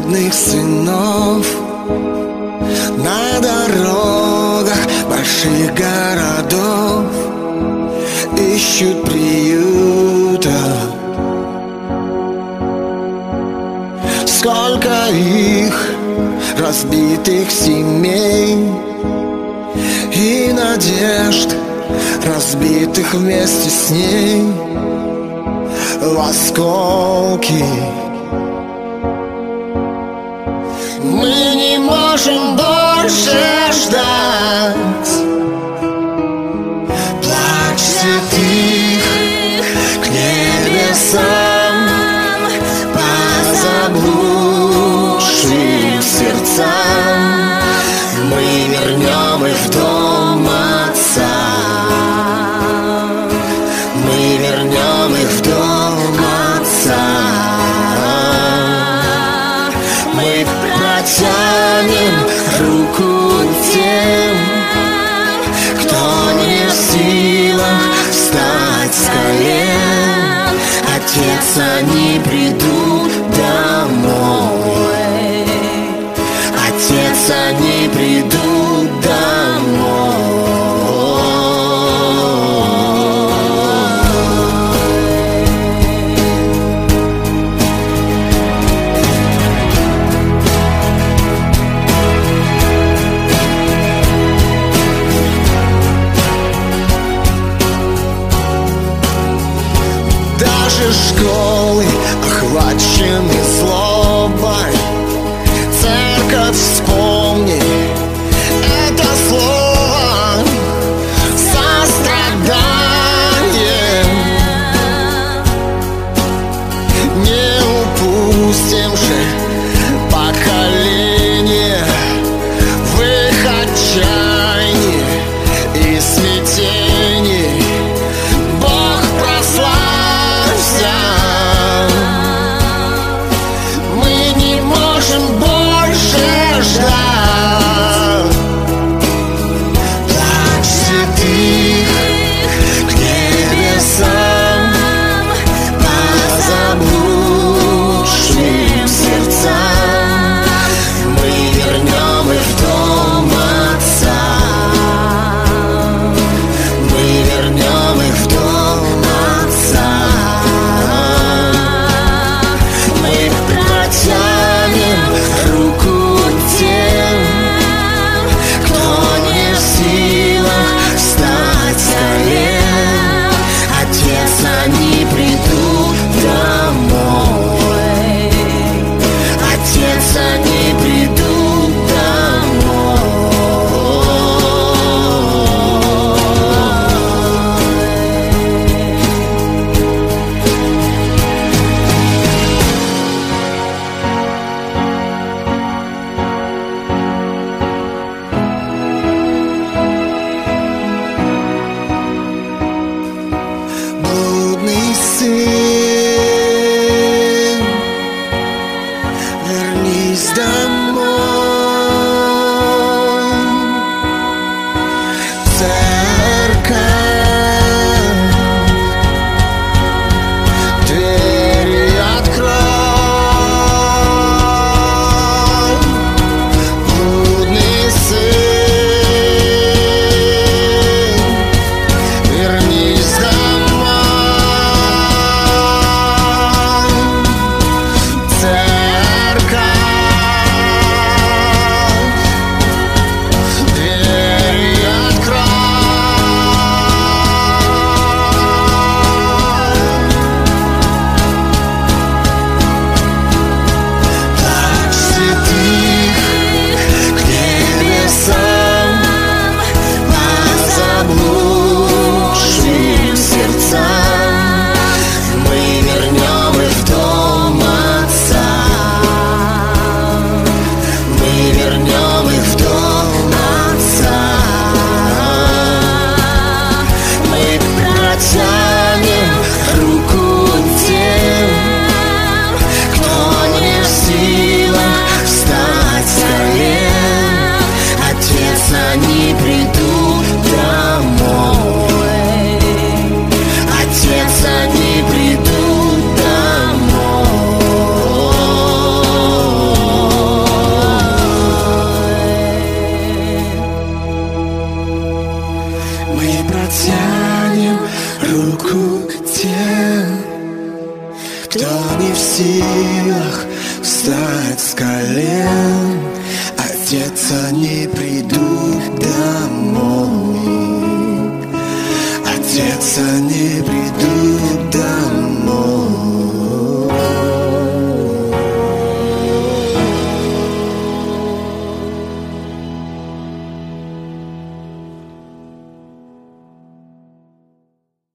блудных сынов на дорогах больших городов ищут приюта. Сколько их разбитых семей и надежд, разбитых вместе с ней в осколки. Мы не можем больше ждать. Плач святых к небесам по заблудшим сердцам. Мы вернем их в дом Отца. Мы вернем их в дом Отца. Мы протянем руку тем, кто не в силах встать с колен. Отец, они придут домой. Отец, они придут домой. Даже школы охвачены злобой. Церковь, вспомни это слово сострадание. Не упустим же поколение в их отчаянии и смятении. Бог, прославься. Мы не можем больше ждать. Плач святых к небесам по заблудшим сердцам. Мы вернем их в дом Отца. Мы вернем их в дом Отца. Мы протянем руку тем, кто не в силах встать с колен. Отец, они придут домой. Отец, они придут домой. Блудный сын, вернись домой. Церковь, двери открой. Блудный сын, вернись домой. Церковь, двери они придут домой. в силах встать с колен, одеться не при